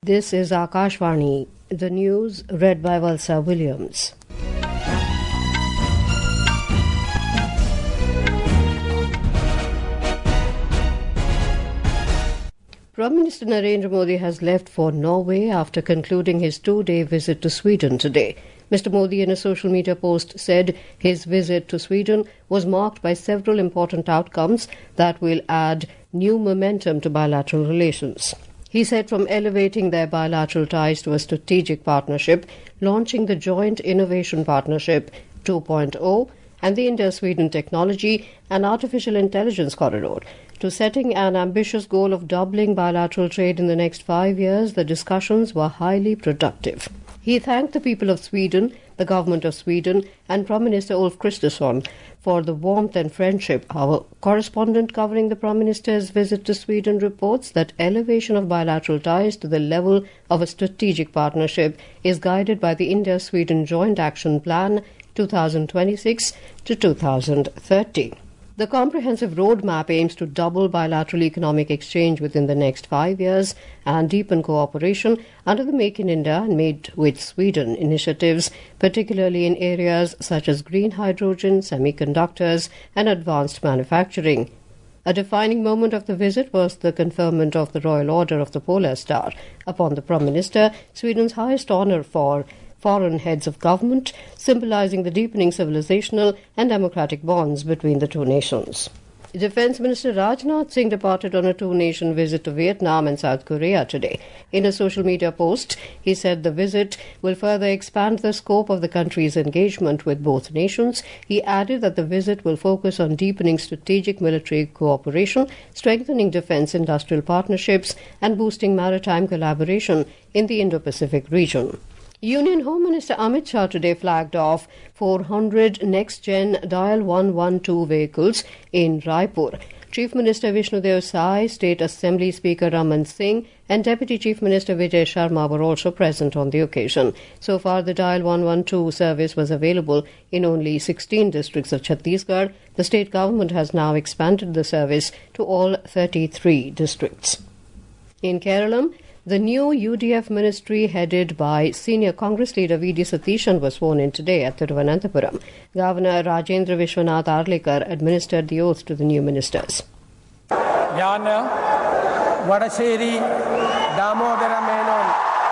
This is Akashvani, the news read by Valsa Williams. Prime Minister Narendra Modi has left for Norway after concluding his two-day visit to Sweden today. Mr. Modi, in a social media post, said his visit to Sweden was marked by several important outcomes that will add new momentum to bilateral relations. He said from elevating their bilateral ties to a strategic partnership, launching the Joint Innovation Partnership 2.0 and the India-Sweden Technology and Artificial Intelligence Corridor, to setting an ambitious goal of doubling bilateral trade in the next 5 years, the discussions were highly productive. He thanked the people of Sweden, the government of Sweden, and Prime Minister Ulf Kristersson for the warmth and friendship. Our correspondent covering the Prime Minister's visit to Sweden reports that elevation of bilateral ties to the level of a strategic partnership is guided by the India-Sweden Joint Action Plan 2026 to 2030. The comprehensive roadmap aims to double bilateral economic exchange within the next 5 years and deepen cooperation under the Make in India and Made with Sweden initiatives, particularly in areas such as green hydrogen, semiconductors and advanced manufacturing. A defining moment of the visit was the conferment of the Royal Order of the Polar Star upon the Prime Minister, Sweden's highest honour for foreign heads of government, symbolizing the deepening civilizational and democratic bonds between the two nations. Defence Minister Rajnath Singh departed on a two-nation visit to Vietnam and South Korea today. In a social media post, he said the visit will further expand the scope of the country's engagement with both nations. He added that the visit will focus on deepening strategic military cooperation, strengthening defence industrial partnerships, and boosting maritime collaboration in the Indo-Pacific region. Union Home Minister Amit Shah today flagged off 400 next-gen Dial 112 vehicles in Raipur. Chief Minister Vishnu Dev Sai, State Assembly Speaker Raman Singh and Deputy Chief Minister Vijay Sharma were also present on the occasion. So far, the Dial 112 service was available in only 16 districts of Chhattisgarh. The state government has now expanded the service to all 33 districts. In Kerala, the new UDF ministry headed by senior Congress leader V.D. Satishan was sworn in today at Thiruvananthapuram. Governor Rajendra Vishwanath Arlikar administered the oath to the new ministers. ഞാൻ വടശ്ശേരി ദാമോദര മേനോൻ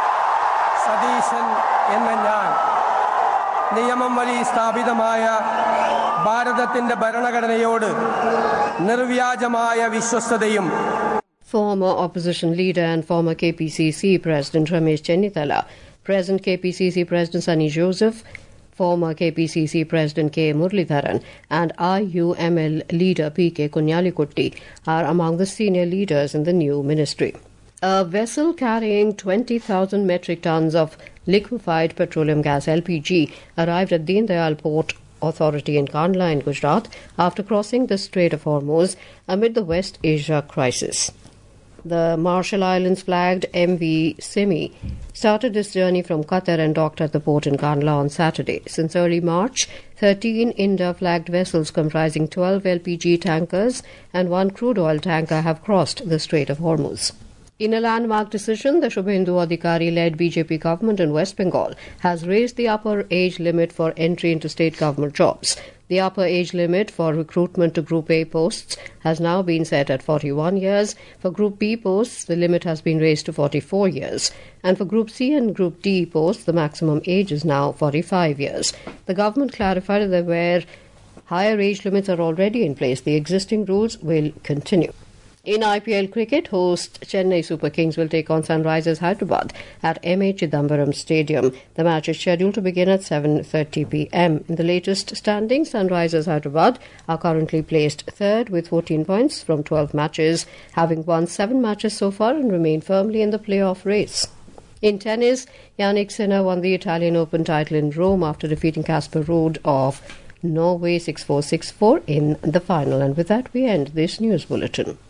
സതീശൻ എന്ന ഞാൻ നിയമം വഴി സ്ഥാപിതമായ ഭാരതത്തിന്റെ ഭരണഘടനയോട് നിർവ്യാജമായ വിശ്വസ്തതയും. Former opposition leader and former KPCC President Ramesh Chennithala, present KPCC President Sunny Joseph, former KPCC President K. Muralidharan and IUML leader P.K. Kunyalikutty are among the senior leaders in the new ministry. A vessel carrying 20,000 metric tons of liquefied petroleum gas LPG arrived at Deen Dayal Port Authority in Kandla in Gujarat after crossing the Strait of Hormuz amid the West Asia crisis. The Marshall Islands flagged MV Simi started its journey from Qatar and docked at the port in Kandla on Saturday. Since early March, 13 India-flagged vessels comprising 12 LPG tankers and 1 crude oil tanker have crossed the Strait of Hormuz. In a landmark decision, the Shubhendu Adhikari-led BJP government in West Bengal has raised the upper age limit for entry into state government jobs. The upper age limit for recruitment to Group A posts has now been set at 41 years. For Group B posts, the limit has been raised to 44 years. And for Group C and Group D posts, the maximum age is now 45 years. The government clarified that where higher age limits are already in place, the existing rules will continue. In IPL cricket, host Chennai Super Kings will take on Sunrisers Hyderabad at M.A. Chidambaram Stadium. The match is scheduled to begin at 7:30 p.m. In the latest standings, Sunrisers Hyderabad are currently placed third with 14 points from 12 matches, having won 7 matches so far and remain firmly in the playoff race. In tennis, Yannick Sinner won the Italian Open title in Rome after defeating Casper Ruud of Norway 6-4, 6-4 in the final. And with that, we end this news bulletin.